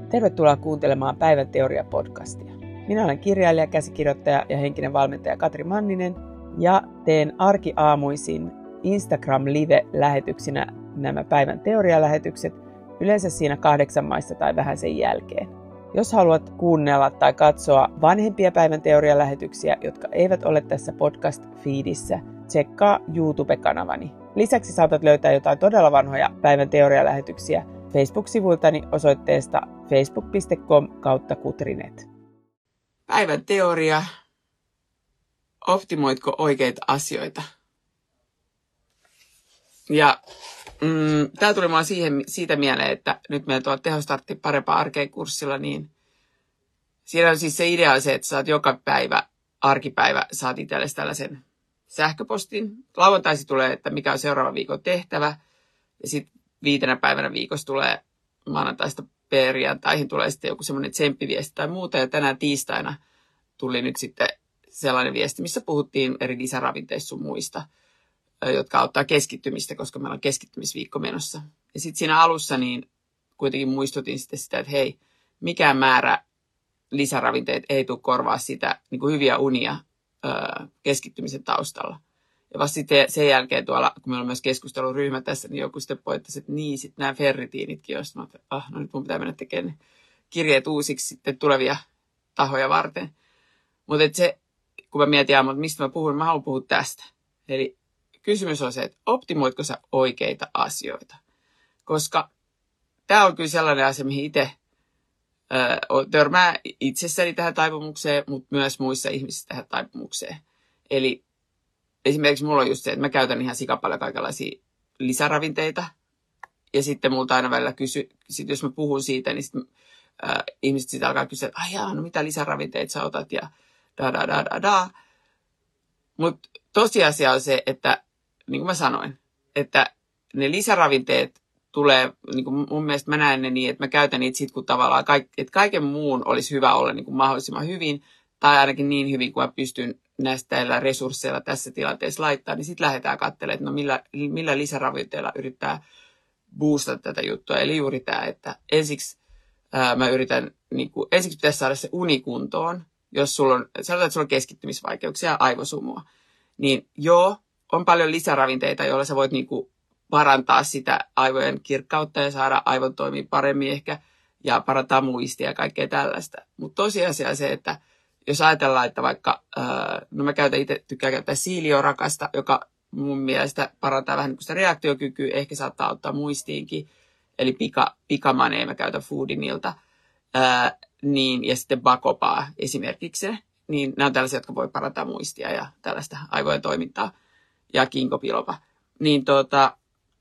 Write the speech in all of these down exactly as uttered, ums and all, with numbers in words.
Tervetuloa kuuntelemaan Päivän teoria-podcastia. Minä olen kirjailija, käsikirjoittaja ja henkinen valmentaja Katri Manninen ja teen arkiaamuisin Instagram-live-lähetyksinä nämä Päivän teoria-lähetykset, yleensä siinä kahdeksan maissa tai vähän sen jälkeen. Jos haluat kuunnella tai katsoa vanhempia Päivän teoria-lähetyksiä, jotka eivät ole tässä podcast-feedissä, tsekkaa YouTube-kanavani. Lisäksi saatat löytää jotain todella vanhoja Päivän teoria-lähetyksiä Facebook-sivuiltani osoitteesta facebook piste com kautta kutrinet. Päivän teoria. Optimoitko oikeita asioita? Ja mm, tämä tuli mulle siihen, siitä mieleen, että nyt meillä tuolla Tehostartti parempaa arkeen kurssilla, niin siinä on siis se idea se, että saat joka päivä, arkipäivä, saat itsellesi tällaisen sähköpostin. Lauantaisin tulee, että mikä on seuraavan viikon tehtävä. Ja sitten viitenä päivänä viikossa tulee maanantaista perjantaihin tulee sitten joku semmoinen tsemppiviesti tai muuta. Ja tänään tiistaina tuli nyt sitten sellainen viesti, missä puhuttiin eri lisäravinteista sun muista, jotka auttaa keskittymistä, koska meillä on keskittymisviikko menossa. Ja sitten siinä alussa niin kuitenkin muistutin sitten sitä, että hei, mikään määrä lisäravinteet ei tule korvaa sitä niin kuin hyviä unia öö, keskittymisen taustalla. Ja vasta sitten sen jälkeen tuolla, kun meillä on myös keskusteluryhmä tässä, niin joku sitten poittaisi, että niin, sitten nämä ferritiinitkin, jos mä ah, no nyt mun pitää mennä tekemään kirjeet uusiksi sitten tulevia tahoja varten. Mutta se, kun mä mietin, että mistä mä puhun, mä haluan puhua tästä. Eli kysymys on se, että optimoitko sä oikeita asioita? Koska tämä on kyllä sellainen asia, mihin itse ö, törmää itsessäni tähän taipumukseen, mutta myös muissa ihmisissä tähän taipumukseen. Eli esimerkiksi mulla on just se, että mä käytän ihan sikapaljon kaikenlaisia lisäravinteita. Ja sitten multa aina välillä kysy, sit jos mä puhun siitä, niin sit, äh, ihmiset sitten alkaa kysyä, että ai jaa, no mitä lisäravinteita sä otat ja da da da da da. Mutta tosiasia on se, että niin kuin mä sanoin, että ne lisäravinteet tulee, niin kuin mun mielestä mä näen ne niin, että mä käytän niitä sit kun tavallaan, kaik, että kaiken muun olisi hyvä olla niin kuin mahdollisimman hyvin, tai ainakin niin hyvin kuin mä pystyn näistä resursseilla tässä tilanteessa laittaa, niin sitten lähdetään katselemaan, että no millä, millä lisäravinteilla yrittää boostata tätä juttua. Eli juuri tämä, että ensiksi ää, mä yritän, niin kuin, ensiksi pitäisi saada se uni kuntoon, jos sulla on, sanotaan, että sulla on keskittymisvaikeuksia ja aivosumua, niin joo, on paljon lisäravinteita, joilla sä voit niin kuin parantaa sitä aivojen kirkkautta ja saada aivon toimia paremmin ehkä ja parantaa muistia ja kaikkea tällaista. Mutta tosiasia on se, että jos ajatellaan, että vaikka, ää, no mä käytän itse, tykkään käyttää siiliorakasta, joka mun mielestä parantaa vähän niin kuin sitä reaktiokykyä, ehkä saattaa auttaa muistiinkin, eli pika, pikamanee mä käytän Foodinilta, ää, niin, ja sitten bakopaa esimerkiksi, niin nämä on tällaisia, jotka voi parantaa muistia ja tällaista aivojen toimintaa, ja kinkopilopa. Niin tota,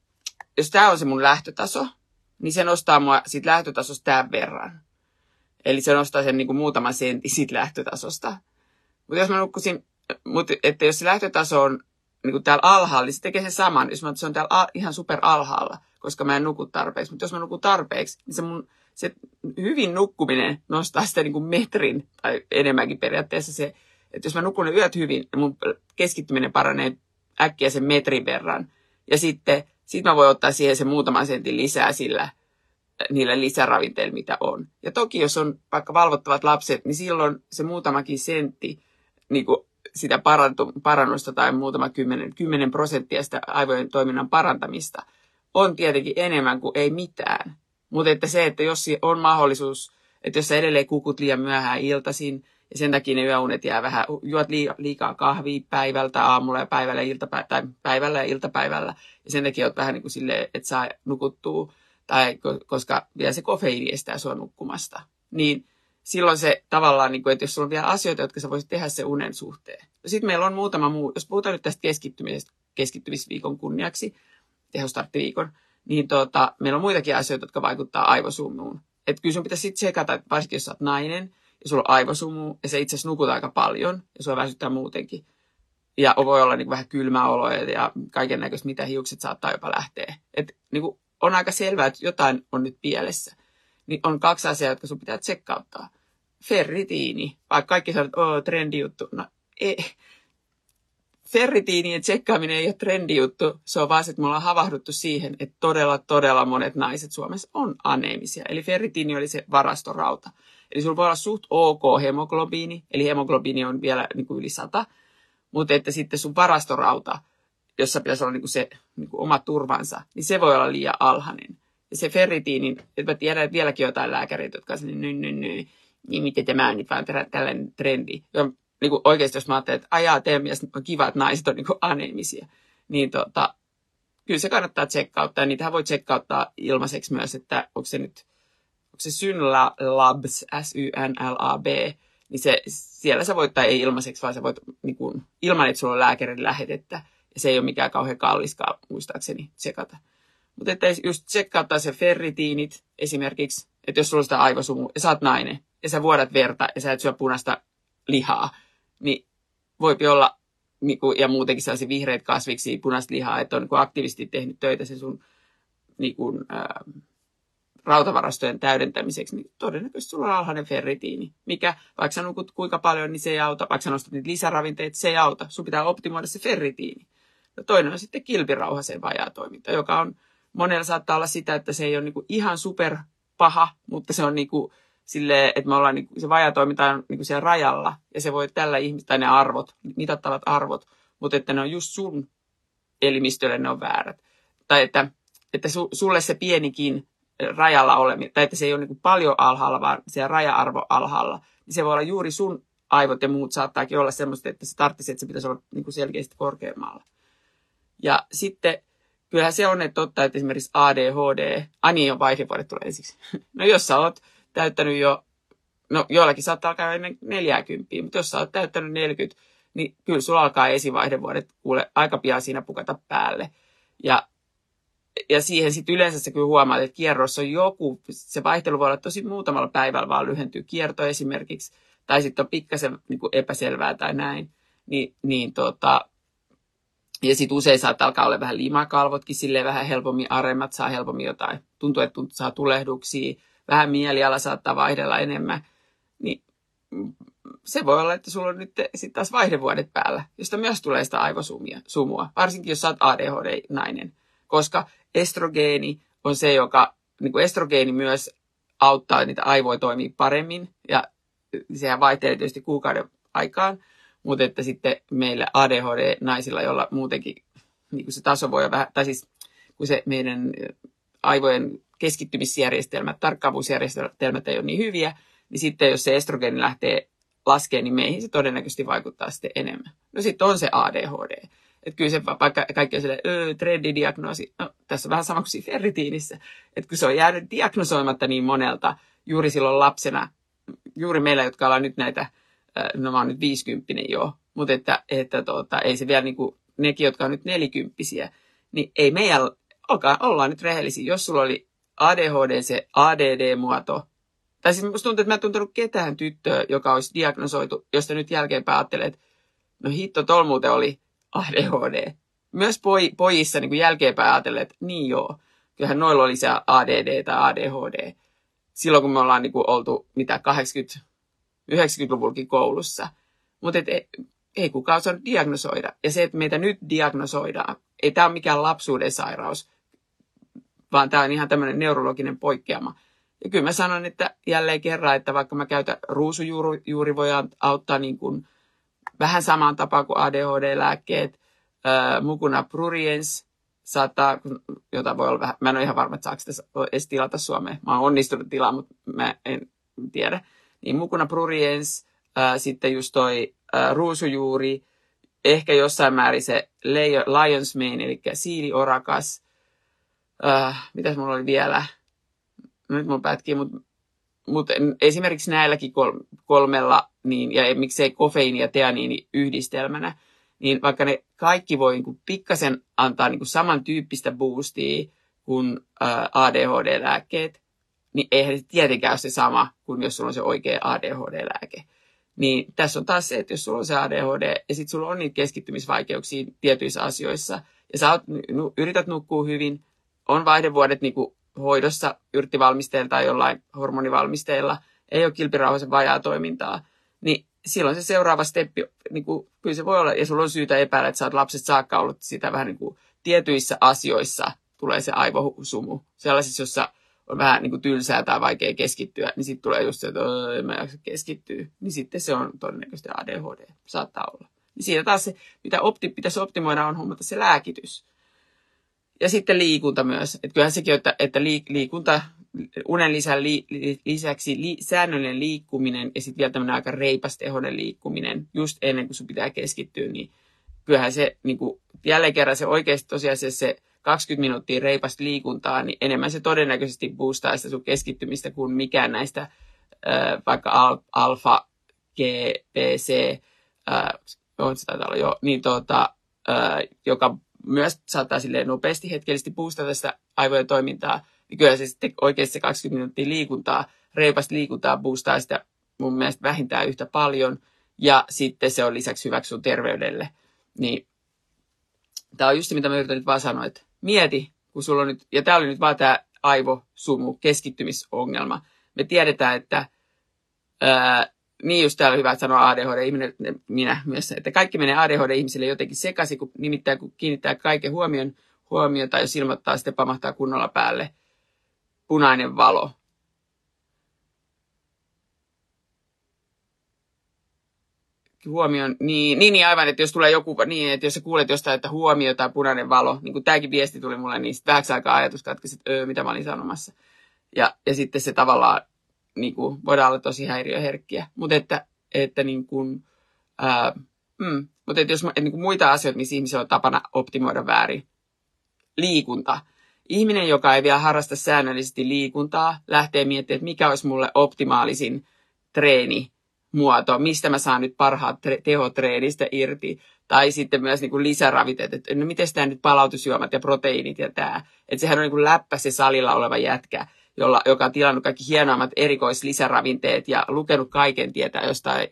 jos tämä on se mun lähtötaso, niin se nostaa mua siitä lähtötasosta tämän verran. Eli se nostaa sen niin kuin muutaman sentin siitä lähtötasosta. Mutta jos mä nukkusin, mutta että jos se lähtötaso on niin kuin täällä alhaalla, niin se tekee sen saman. Jos mä, se on täällä al, ihan super alhaalla, koska mä en nuku tarpeeksi. Mutta jos mä nukun tarpeeksi, niin se, mun, se hyvin nukkuminen nostaa sitä niin kuin metrin tai enemmänkin periaatteessa se, että jos mä nukun ne yöt hyvin, niin mun keskittyminen paranee äkkiä sen metrin verran. Ja sitten sit mä voin ottaa siihen sen muutaman sentin lisää sillä, niillä lisäravinteilla, mitä on. Ja toki, jos on vaikka valvottavat lapset, niin silloin se muutamakin sentti niin kuin sitä parantu, parannusta tai muutama kymmenen, kymmenen prosenttia sitä aivojen toiminnan parantamista on tietenkin enemmän kuin ei mitään. Mutta että se, että jos on mahdollisuus, että jos sä edelleen kukut liian myöhään iltaisin, ja sen takia ne yöunet jää vähän, juot liikaa kahvia päivältä, aamulla ja päivällä, iltapä- tai päivällä ja iltapäivällä, ja sen takia oot vähän niin kuin silleen, että saa nukuttua, tai koska vielä se kofeiini estää sua nukkumasta, niin silloin se tavallaan, niin kuin, että jos sulla on vielä asioita, jotka sä voisit tehdä se unen suhteen. Sitten meillä on muutama muu, jos puhutaan nyt tästä keskittymisestä, keskittymisviikon kunniaksi, tehostarttiviikon, niin tota, meillä on muitakin asioita, jotka vaikuttaa aivosumuun. Että kyllä sun pitäisi sitten sekata, että varsinkin jos sä oot nainen, ja sulla on aivosumu, ja sä itse asiassa nukut aika paljon, ja sua väsyttää muutenkin. Ja voi olla niin kuin vähän kylmää oloa, ja kaiken näköistä, mitä hiukset saattaa jopa lähteä. Että niin kuin on aika selvää, että jotain on nyt pielessä. Niin on kaksi asiaa, jotka sun pitää tsekkauttaa. Ferritiini. Vaikka kaikki sanoo, että oo, trendi juttu. No ei. ferritiinien tsekkaaminen ei ole trendijuttu, se on vaan se, että me ollaan havahduttu siihen, että todella, todella monet naiset Suomessa on aneemisia. Eli ferritiini oli se varastorauta. Eli sulla voi olla suht ok hemoglobiini, eli hemoglobiini on vielä niin kuin yli sata, mutta että sitten sun varastorauta, jossa pitäisi olla niin kuin se niin kuin oma turvansa, niin se voi olla liian alhainen. Ja se ferritiinin, että mä tiedän, että vieläkin jotain lääkäreitä, jotka on niin, niin, niin, niin miten tämä on nyt vaan tällainen trendi. Ja niin kuin oikeasti, jos mä ajattelen, että ajaa, teidän mielestä on kiva, että naiset on niin kuin aneemisia, niin tota, kyllä se kannattaa tsekkauttaa. Ja niitähän voi tsekkauttaa ilmaiseksi myös, että onko se nyt, onko se Synlabs, S Y N L A B, niin se, siellä sä voit, tai ei ilmaiseksi, vaan sä voit niin kuin, ilman, että sulla on lääkärin lähetettä. Ja se ei ole mikään kauhean kalliskaan, muistaakseni, tsekata. Mutta että just tsekkauttaa se ferritiinit esimerkiksi, että jos sulla on sitä aivosumua, ja sä oot nainen, ja sä vuodat verta, ja sä et syö punaista lihaa, niin voipi olla, niin kuin, ja muutenkin sellaisia vihreitä kasviksia, punaista lihaa, että on niin kuin aktiivisesti tehnyt töitä sen sun niin kuin, ää, rautavarastojen täydentämiseksi, niin todennäköisesti sulla on alhainen ferritiini, mikä vaikka sä nukut kuinka paljon, niin se ei auta, vaikka sä nostat niitä lisäravinteita, se ei auta, sun pitää optimoida se ferritiini. No toinen on sitten kilpirauhasen vajaatoiminta, joka on, monella saattaa olla sitä, että se ei ole niin kuin ihan super paha, mutta se on niin kuin silleen, että me ollaan niin kuin, se vajaatoiminta on niin kuin siellä rajalla, ja se voi tällä ihmisellä, tai ne arvot, mitattavat arvot, mutta että ne on just sun elimistölle ne on väärät. Tai että, että su, sulle se pienikin rajalla oleminen, tai että se ei ole niin kuin paljon alhaalla, vaan se raja-arvo alhaalla, niin se voi olla juuri sun aivot ja muut saattaakin olla semmoista, että se tarvitsisi, että se pitäisi olla niin kuin selkeästi korkeammalla. Ja sitten kyllähän se on, että totta, että esimerkiksi A D H D, ani on vaihdevuodet tulee ensiksi. No jos sä oot täyttänyt jo, no joillakin saattaa alkaa ennen neljäkymmentä, mutta jos sä oot täyttänyt neljäkymmentä, niin kyllä sulla alkaa esivaihdevuodet kuule aika pian siinä pukata päälle. Ja, ja siihen sitten yleensä sä kyllä huomaat, että kierrossa on joku, se vaihtelu voi olla tosi muutamalla päivällä vaan lyhentyy kierto esimerkiksi, tai sitten on pikkasen niin kuin epäselvää tai näin, niin, niin tota, ja sitten usein saattaa alkaa olla vähän limakalvotkin, silleen vähän helpommin aremmat, saa helpommin jotain, tuntuu, että saa tulehduksia, vähän mieliala saattaa vaihdella enemmän, niin se voi olla, että sulla on nyt sitten taas vaihdevuodet päällä, josta myös tulee sitä aivosumua, varsinkin jos sä oot A D H D-nainen, koska estrogeeni on se, joka, niin kuin estrogeeni myös auttaa niitä aivoja toimia paremmin, ja sehän vaihtelee tietysti kuukauden aikaan, mutta että sitten meillä A D H D-naisilla, jolla muutenkin niin kuin se taso voi vähän, tai siis kun se meidän aivojen keskittymisjärjestelmät, tarkkaavuusjärjestelmät ei ole niin hyviä, niin sitten jos se estrogeeni lähtee laskemaan, niin meihin se todennäköisesti vaikuttaa sitten enemmän. No sitten on se A D H D. Että kyllä se vaikka kaikki on silleen, öö, trendidiagnoosi, no tässä on vähän sama kuin ferritiinissä, että kun se on jäänyt diagnosoimatta niin monelta juuri silloin lapsena, juuri meillä, jotka ollaan nyt näitä, no mä oon nyt viisikymppinen jo, mutta että, että tota, ei se vielä niin kuin nekin, jotka on nyt nelikymppisiä, niin ei meidän, olkaa, ollaan nyt rehellisiä, jos sulla oli A D H D se A D D-muoto, tai siis musta tuntuu, että mä en tuntenut ketään tyttöä, joka olisi diagnosoitu, josta nyt jälkeenpäin ajattelee, että no hitto, tol muuten oli A D H D. Myös poj, pojissa niin kuin jälkeenpäin ajattelee, että niin joo, kyllähän noilla oli se A D D tai A D H D. Silloin kun me ollaan niin kuin oltu mitä kahdeksankymmentä yhdeksänkymmentäluvullakin koulussa. Mutta ei, ei kukaan osannut diagnosoida. Ja se, että meitä nyt diagnosoidaan, ei tämä ole mikään lapsuuden sairaus, vaan tämä on ihan tämmöinen neurologinen poikkeama. Ja kyllä mä sanon, että jälleen kerran, että vaikka mä käytän ruusujuuri voi auttaa niin kuin vähän samaan tapaan kuin A D H D-lääkkeet, äh, mukuna pruriens saattaa, jota voi olla vähän, mä en ole ihan varma, että saako sitä edes tilata Suomeen. Mä oon onnistunut tilaa, mutta mä en tiedä. Niin mukuna pruriens, äh, sitten just toi äh, ruusujuuri, ehkä jossain määrin se lion's mane, eli siiliorakas. Äh, mitäs mulla oli vielä? No nyt mulla pätkii, mutta mut esimerkiksi näilläkin kolmella, niin, ja miksei kofeiini ja teaniini yhdistelmänä, niin vaikka ne kaikki voi niin kuin pikkasen antaa niin kuin samantyyppistä boostia kuin ää, A D H D-lääkkeet, niin eihän se tietenkään ole se sama kuin jos sulla on se oikea A D H D-lääke. Niin tässä on taas se, että jos sulla on se A D H D ja sitten sulla on niitä keskittymisvaikeuksia tietyissä asioissa, ja sä oot, yrität nukkua hyvin, on vaihdevuodet niin kuin hoidossa yrttivalmisteilla tai jollain hormonivalmisteilla, ei ole kilpirauhasen vajaa toimintaa, niin silloin se seuraava steppi, niin kuin, kyllä se voi olla, ja sulla on syytä epäillä, että sä oot lapset saakka ollut sitä vähän niin kuin tietyissä asioissa tulee se aivosumu. Sellaisissa, jossa on vähän niin kuin tylsää tai vaikea keskittyä, niin sitten tulee just se, että en mä jaksa keskittyä. Niin sitten se on todennäköisesti A D H D, saattaa olla. Niin siinä taas se, mitä opti, pitäisi optimoida, on huomata se lääkitys. Ja sitten liikunta myös. Että kyllähän sekin, että, että liikunta, unen lisä, li, lisäksi li, säännöllinen liikkuminen ja sitten vielä tämmöinen aika reipas tehoinen liikkuminen just ennen kuin sun pitää keskittyä, niin kyllähän se niin kuin, jälleen kerran se oikeasti tosiaan se, se kaksikymmentä minuuttia reipasta liikuntaa, niin enemmän se todennäköisesti boostaa sitä sun keskittymistä kuin mikään näistä äh, vaikka al, alfa, G, P, C, äh, on se taitaa olla jo, niin tuota, äh, joka myös saattaa silleen nopeasti hetkellisesti boostata sitä aivojen toimintaa, niin kyllä se sitten oikeasti se kaksikymmentä minuuttia liikuntaa, reipasta liikuntaa boostaa sitä mun mielestä vähintään yhtä paljon, ja sitten se on lisäksi hyväksi sun terveydelle. Niin tämä on just se, mitä mä yritän nyt vaan sanoa, että mieti, kun sulla on nyt, ja tää oli nyt vaan tämä aivosumu, keskittymisongelma. Me tiedetään, että ää, niin just täällä on hyvä sanoa A D H D-ihminen, minä myös, että kaikki menee A D H D-ihmisille jotenkin sekaisin, kun nimittäin kun kiinnittää kaiken huomion, huomiota, jos ilmoittaa, sitten pamahtaa kunnolla päälle punainen valo. Huomioon, niin, niin, niin aivan, että jos tulee joku, niin, että jos sä kuulet jostain, että huomio tai punainen valo, niin kuin tämäkin viesti tuli mulle, niin sitten vähäksi aikaa ajatus katkesi, että öö, mitä mä olin sanomassa. Ja, ja sitten se tavallaan, niin kuin, voidaan olla tosi häiriöherkkiä. Mutta että, että niin kuin, ää, mm, mutta että jos että niin kuin muita asioita, missä ihmisillä on tapana optimoida väärin. Liikunta. Ihminen, joka ei vielä harrasta säännöllisesti liikuntaa, lähtee miettimään, että mikä olisi mulle optimaalisin treeni. Muoto, mistä mä saan nyt parhaat tre- tehotreenistä irti, tai sitten myös niin kuin lisäraviteet, että no miten tämä nyt palautusjuomat ja proteiinit ja tämä, että sehän on niin kuin läppä se salilla oleva jätkä, jolla, joka on tilannut kaikki hienoimmat erikoislisäravinteet ja lukenut kaiken tietää jostain,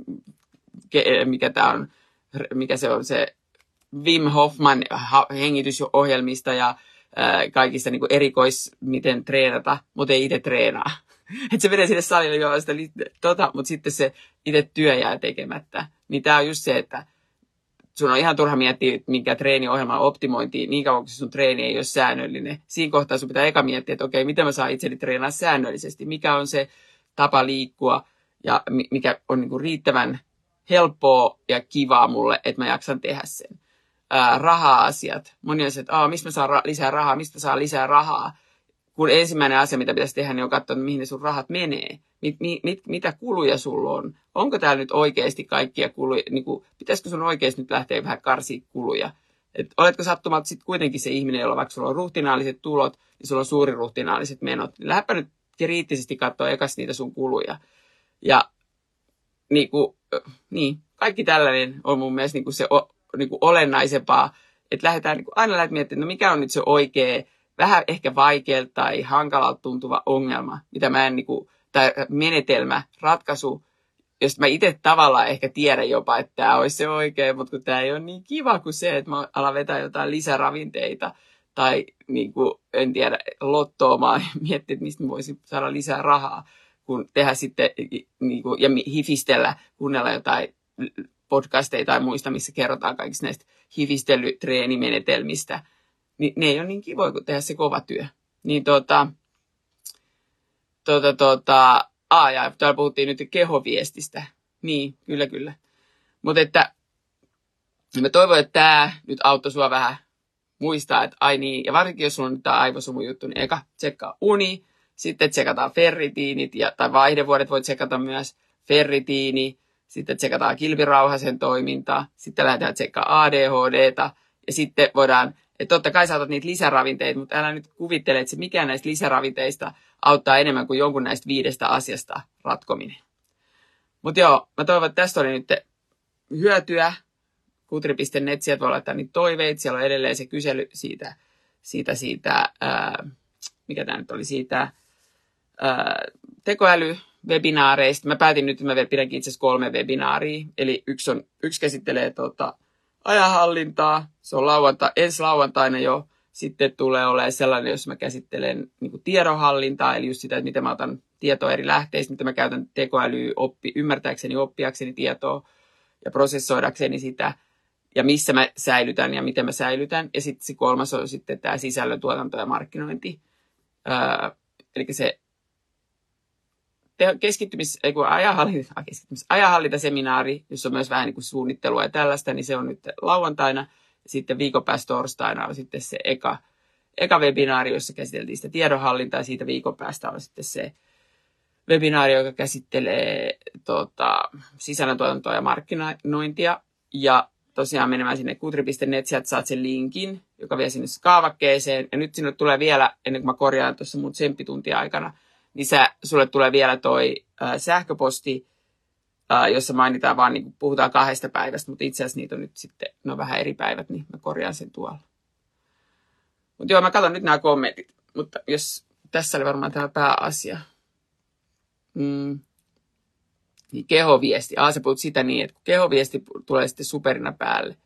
mikä tämä on, mikä se on se Wim Hofman hengitysohjelmista ja ää, kaikista niin kuin erikois, miten treenata, mutta ei itse treenaa. Että se menee sinne salille juomaan sitä, tota, mutta sitten se itse työ jää tekemättä. Niin tämä on just se, että sun on ihan turha miettiä, minkä treeniohjelman optimointiin, niin kauan kun sun treeni ei ole säännöllinen. Siinä kohtaa sun pitää eka miettiä, että okei, miten mä saan itseni treenaa säännöllisesti, mikä on se tapa liikkua ja mikä on niinku riittävän helppoa ja kivaa mulle, että mä jaksan tehdä sen. Ää, raha-asiat. Moni on se, että Aa, mistä mä saan ra- lisää rahaa, mistä saa lisää rahaa. Kun ensimmäinen asia, mitä pitäisi tehdä, niin on katsoa, mihin ne sun rahat menee. Mit, mit, mit, mitä kuluja sulla on? Onko täällä nyt oikeasti kaikkia kuluja? Niin kuin, pitäisikö sun oikeasti nyt lähteä vähän karsia kuluja? Et oletko sattumalta sitten kuitenkin se ihminen, jolla vaikka sulla on ruhtinaaliset tulot ja sulla on suuriruhtinaaliset menot? Niin lähdepä nyt kriittisesti katsoa ekas niitä sun kuluja. Ja niin kuin, niin, kaikki tällainen on mun mielestä niin kuin se o, niin kuin olennaisempaa. Että lähdetään niin kuin aina lähdet miettimään, no mikä on nyt se oikea, vähän ehkä vaikealta tai hankalalta tuntuva ongelma, mitä mä en, niin kuin, tai menetelmä, ratkaisu, josta mä itse tavallaan ehkä tiedän jopa, että tämä olisi se oikea, mutta kun tämä ei ole niin kiva kuin se, että mä alan vetää jotain lisäravinteita tai niin kuin, en tiedä, lottoomaan ja miettiä, että mistä mä voisin saada lisää rahaa, kun tehdä sitten niin kuin, ja hifistellä, kuunnella jotain podcasteja tai muista, missä kerrotaan kaikista näistä hifistelytreenimenetelmistä. Niin ne ei ole niin kivoja kuin tehdä se kova työ. Niin tota, tota, tota, aa, ja täällä puhuttiin nyt kehoviestistä. Niin, kyllä, kyllä. Mutta että mä toivon, että tämä nyt auttoi sua vähän muistaa, että ai niin, ja varsinkin jos sulla on nyt tämä aivosumu juttu, niin eka tsekkaa uni, sitten tsekataan ferritiinit, ja, tai vaihdevuodet voi tsekata myös ferritiini, sitten tsekataan kilpirauhasen toimintaa, sitten lähdetään tsekkaa A D H D:ta, ja sitten voidaan, että totta kai saatat niitä lisäravinteita, mutta älä nyt kuvittele, että se mikään näistä lisäravinteista auttaa enemmän kuin jonkun näistä viidestä asiasta ratkominen. Mutta joo, mä toivon, että tästä oli nyt hyötyä. Kutri piste net, sieltä voi laittaa niitä toiveita. Siellä on edelleen se kysely siitä, siitä, siitä ää, mikä tämä nyt oli, siitä ää, tekoälyvebinaareista. Mä päätin nyt, että mä pidänkin itse asiassa kolme webinaaria. Eli yksi, on, yksi käsittelee tota, ajanhallintaa. Se on lauanta, ensi lauantaina jo. Sitten tulee olemaan sellainen, jos mä käsittelen niin kuin tiedonhallintaa, eli just sitä, että miten mä otan tietoa eri lähteistä, mitä mä käytän tekoälyä oppi, ymmärtääkseni, oppiakseni tietoa ja prosessoidakseni sitä, ja missä mä säilytän ja miten mä säilytän. Ja sitten se kolmas on sitten tämä sisällöntuotanto ja markkinointi. Öö, eli se keskittymis, ei kun ajanhallinta, keskittymis, ajanhallintaseminaari, jossa on myös vähän niin kuin suunnittelua ja tällaista, niin se on nyt lauantaina. Ja sitten viikon päästä torstaina on sitten se eka, eka webinaari, jossa käsiteltiin sitä tiedonhallintaa, ja siitä viikon päästä on sitten se webinaari, joka käsittelee tota, sisällöntuotantoa ja markkinointia. Ja tosiaan menemään sinne kutri piste net, sieltä saat sen linkin, joka vie sinne kaavakkeeseen. Ja nyt sinne tulee vielä, ennen kuin mä korjaan tuossa mun tsemppituntia aikana, niin sä, sulle tulee vielä toi ää, sähköposti, ää, jossa mainitaan vaan, niin kuin puhutaan kahdesta päivästä, mutta itse asiassa niitä on nyt sitten, ne on vähän eri päivät, niin mä korjaan sen tuolla. Mutta joo, mä katson nyt nämä kommentit, mutta jos tässä oli varmaan tämä pääasia. Mm. Niin kehoviesti. Ah, sä puhut sitä niin, että kun kehoviesti tulee sitten superina päälle.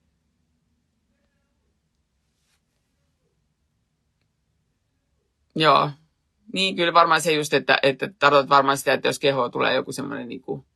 Joo. Niin, kyllä varmaan se just, että, että tarkoitat varmaan sitä, että jos kehoa tulee joku semmoinen niin kuin...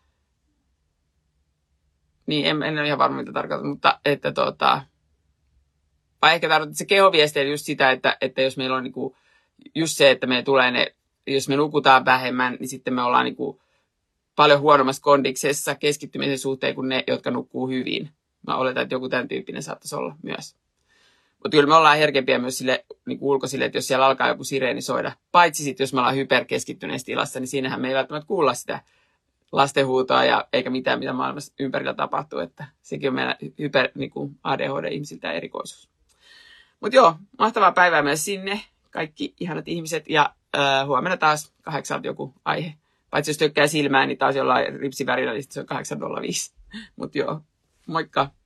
Niin, en, en ole ihan varma, mitä tarkoitan, mutta että tota... Vai ehkä tarkoitat, että se kehoviesti on just sitä, että, että jos meillä on niin kuin... Just se, että me tulee ne... Jos me nukutaan vähemmän, niin sitten me ollaan niin kuin... paljon huonommassa kondiksessa keskittymisen suhteen kuin ne, jotka nukkuu hyvin. Mä oletan, että joku tämän tyyppinen saattaisi olla myös. Mutta kyllä me ollaan herkempiä myös sille niin ulkoisille, että jos siellä alkaa joku sireeni soida. Paitsi sitten, jos me ollaan hyperkeskittyneessä tilassa, niin siinähän me ei välttämättä kuulla sitä lastenhuutoa ja eikä mitään, mitä maailmassa ympärillä tapahtuu. Että sekin on meillä hyper niin kuin A D H D-ihmisiltä erikoisuus. Mutta joo, mahtavaa päivää myös sinne. Kaikki ihanat ihmiset. Ja äh, huomenna taas kahdeksalta joku aihe. Paitsi jos tykkää silmää, niin taas jollain ripsivärillä, niin se on kahdeksan nolla viisi. Mutta joo, moikka!